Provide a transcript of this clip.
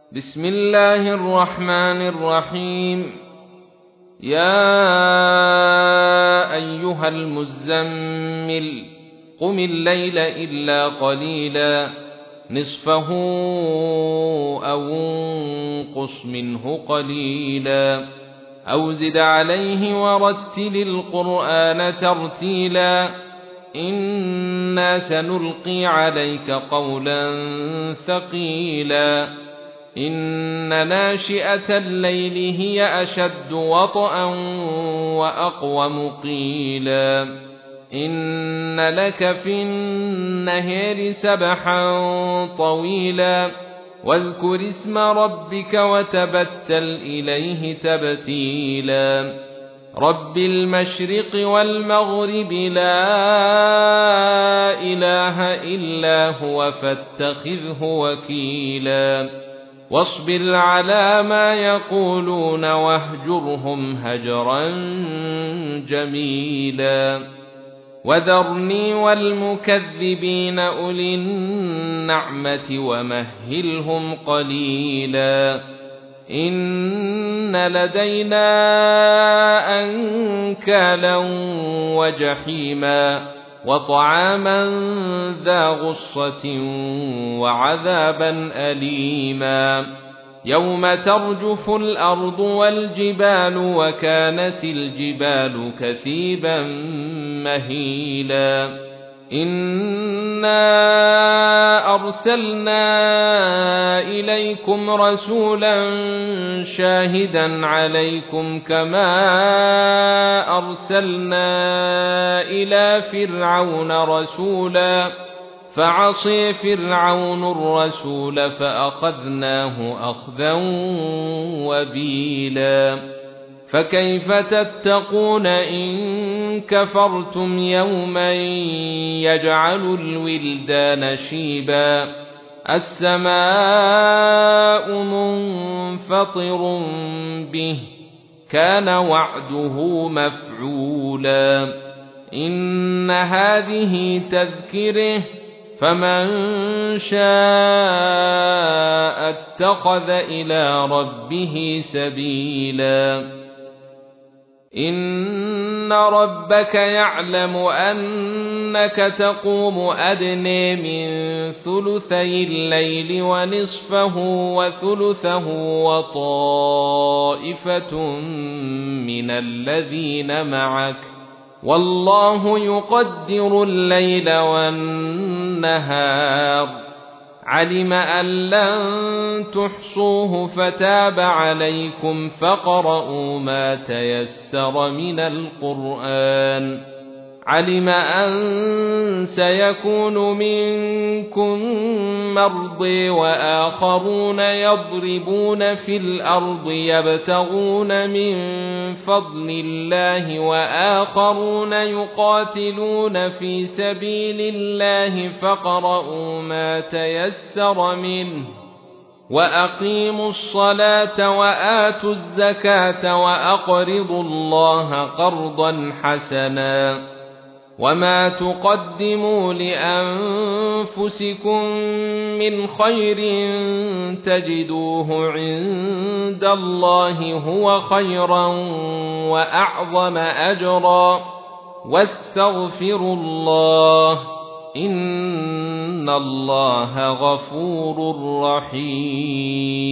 بسم الله الرحمن الرحيم. يا أيها المزمل قم الليل إلا قليلا نصفه أو انقص منه قليلا أو زد عليه ورتل القرآن ترتيلا إنا سنلقي عليك قولا ثقيلا إن ناشئة الليل هي أشد وطئا وأقوم قيلا إن لك في النهار سبحا طويلا واذكر اسم ربك وتبتل إليه تبتيلا رب المشرق والمغرب لا إله إلا هو فاتخذه وكيلا واصبر على ما يقولون واهجرهم هجرا جميلا وذرني والمكذبين أولي النعمة ومهلهم قليلا إن لدينا أنكالا وجحيما وطعاما ذا غصة وعذابا أليما يوم ترجف الأرض والجبال وكانت الجبال كثيبا مهيلا إنا أرسلنا إليكم رسولا شاهدا عليكم كما أرسلنا إلى فرعون رسولا فعصي فرعون الرسول فأخذناه أخذا وبيلا فكيف تتقون إن كفرتم يوما يجعل الولدان شيبا السماء منفطر به كان وعده مفعولا إن هذه تذكره فمن شاء اتخذ إلى ربه سبيلا إن ربك يعلم أنك تقوم أدنى من ثلثي الليل ونصفه وثلثه وطائفة من الذين معك والله يقدر الليل والنهار علم أن لن تحصوه فتاب عليكم فاقرؤوا ما تيسر من القرآن علم أن سيكون منكم مرضى وآخرون يضربون في الأرض يبتغون من فضل الله وآخرون يقاتلون في سبيل الله فاقرؤوا ما تيسر منه وأقيموا الصلاة وآتوا الزكاة وأقرضوا الله قرضا حسنا وما تقدموا لأنفسكم من خير تجدوه عند الله هو خيرا وأعظم أجرا واستغفروا الله إن الله غفور رحيم